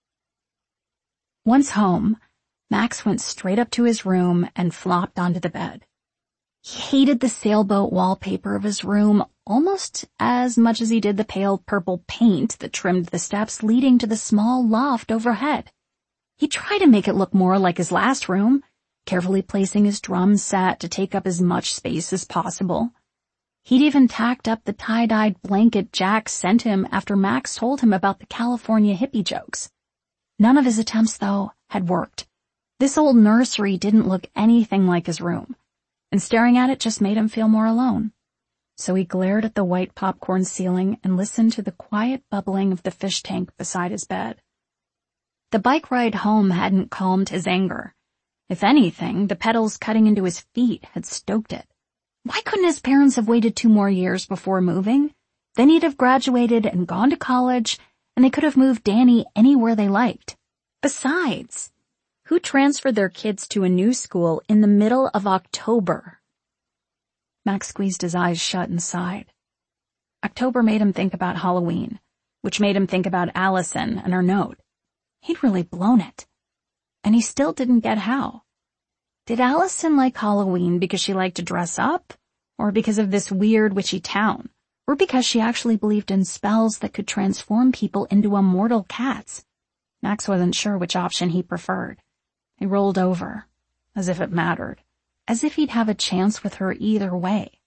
Once home, Max went straight up to his room and flopped onto the bed. He hated the sailboat wallpaper of his room almost as much as he did the pale purple paint that trimmed the steps leading to the small loft overhead. He tried to make it look more like his last room, carefully placing his drum set to take up as much space as possible. He'd even tacked up the tie-dyed blanket Jack sent him after Max told him about the California hippie jokes. None of his attempts, though, had worked. This old nursery didn't look anything like his room, and staring at it just made him feel more alone. So he glared at the white popcorn ceiling and listened to the quiet bubbling of the fish tank beside his bed. The bike ride home hadn't calmed his anger. If anything, the pedals cutting into his feet had stoked it. Why couldn't his parents have waited 2 more years before moving? Then he'd have graduated and gone to college, and they could have moved Danny anywhere they liked. Besides, who transferred their kids to a new school in the middle of October? Max squeezed his eyes shut and sighed. October made him think about Halloween, which made him think about Allison and her note. He'd really blown it. And he still didn't get how. Did Allison like Halloween because she liked to dress up? Or because of this weird witchy town? Or because she actually believed in spells that could transform people into immortal cats? Max wasn't sure which option he preferred. He rolled over, as if it mattered, as if he'd have a chance with her either way.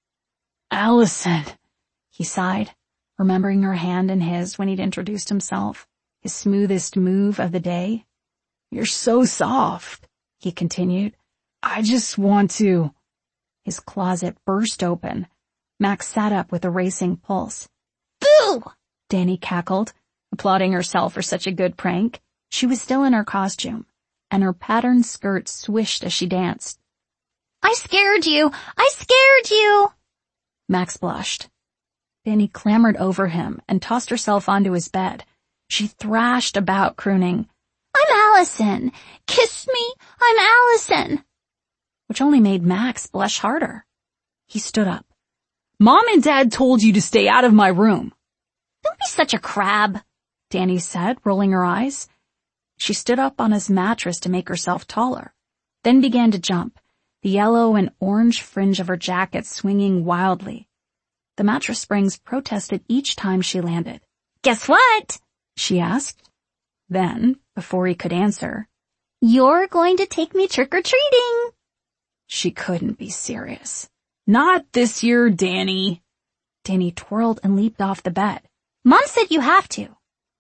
"Allison," he sighed, remembering her hand in his when he'd introduced himself, his smoothest move of the day. "You're so soft," he continued. "I just want to—" His closet burst open. Max sat up with a racing pulse. "Boo!" Danny cackled, applauding herself for such a good prank. She was still in her costume, and her patterned skirt swished as she danced. "I scared you! I scared you!" Max blushed. Danny clambered over him and tossed herself onto his bed. She thrashed about, crooning, "I'm Allison! Kiss me! I'm Allison!" which only made Max blush harder. He stood up. "Mom and Dad told you to stay out of my room." "Don't be such a crab," Danny said, rolling her eyes. She stood up on his mattress to make herself taller, then began to jump, the yellow and orange fringe of her jacket swinging wildly. The mattress springs protested each time she landed. "Guess what?" she asked. Then, before he could answer, "You're going to take me trick-or-treating." She couldn't be serious. "Not this year, Danny." Danny twirled and leaped off the bed. "Mom said you have to."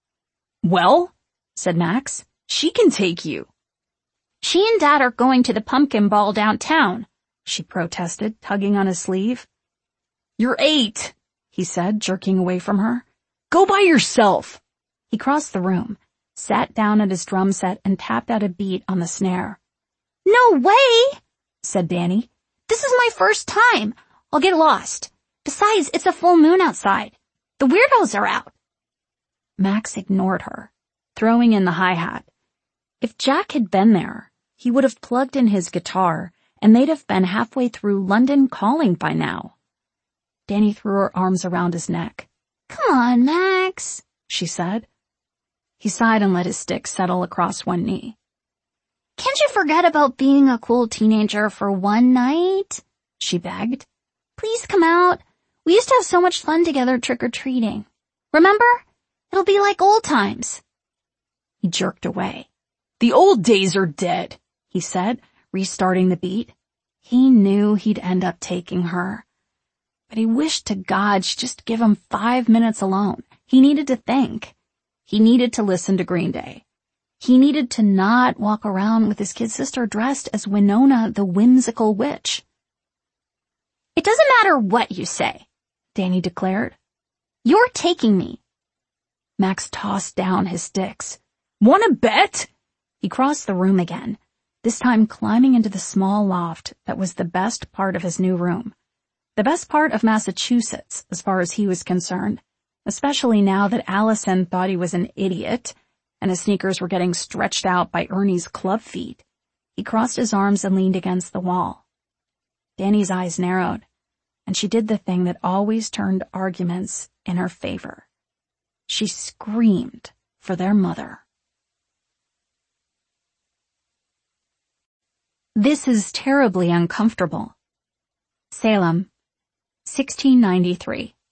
"Well," said Max, "she can take you." "She and Dad are going to the pumpkin ball downtown," she protested, tugging on his sleeve. "You're 8, he said, jerking away from her. "Go by yourself." He crossed the room, sat down at his drum set, and tapped out a beat on the snare. "No way," said Danny. "This is my first time. I'll get lost. Besides, it's a full moon outside. The weirdos are out." Max ignored her, throwing in the hi-hat. If Jack had been there, he would have plugged in his guitar, and they'd have been halfway through London Calling by now. Danny threw her arms around his neck. "Come on, Max," she said. He sighed and let his stick settle across one knee. "Can't you forget about being a cool teenager for one night?" she begged. "Please come out. We used to have so much fun together trick-or-treating. Remember? It'll be like old times." He jerked away. "The old days are dead," he said, restarting the beat. He knew he'd end up taking her. But he wished to God she'd just give him 5 minutes alone. He needed to think. He needed to listen to Green Day. He needed to not walk around with his kid sister dressed as Winona the whimsical witch. "It doesn't matter what you say," Danny declared. "You're taking me." Max tossed down his sticks. "Wanna bet?" He crossed the room again, this time climbing into the small loft that was the best part of his new room. The best part of Massachusetts, as far as he was concerned, especially now that Allison thought he was an idiot, and his sneakers were getting stretched out by Ernie's club feet. He crossed his arms and leaned against the wall. Danny's eyes narrowed, and she did the thing that always turned arguments in her favor. She screamed for their mother. This is terribly uncomfortable. Salem, 1693.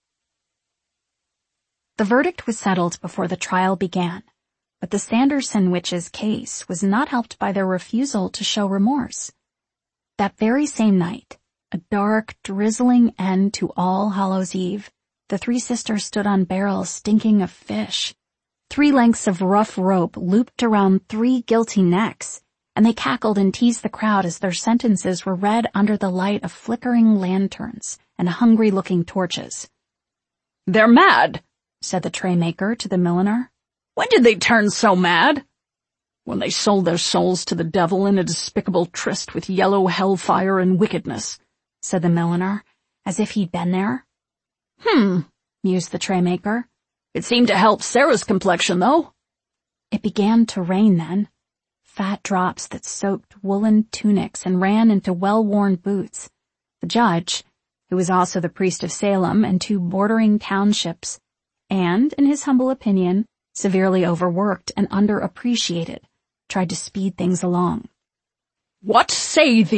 The verdict was settled before the trial began, but the Sanderson witches' case was not helped by their refusal to show remorse. That very same night, a dark, drizzling end to All Hallows' Eve, the three sisters stood on barrels stinking of fish. 3 lengths of rough rope looped around 3 guilty necks, and they cackled and teased the crowd as their sentences were read under the light of flickering lanterns and hungry-looking torches. "They're mad," said the tray maker to the milliner. "When did they turn so mad?" "When they sold their souls to the devil in a despicable tryst with yellow hellfire and wickedness," said the milliner, as if he'd been there. Mused the tray maker. "It seemed to help Sarah's complexion, though." It began to rain then. Fat drops that soaked woolen tunics and ran into well-worn boots. The judge, who was also the priest of Salem and 2 bordering townships, and, in his humble opinion, severely overworked and underappreciated, tried to speed things along. "What say thee?"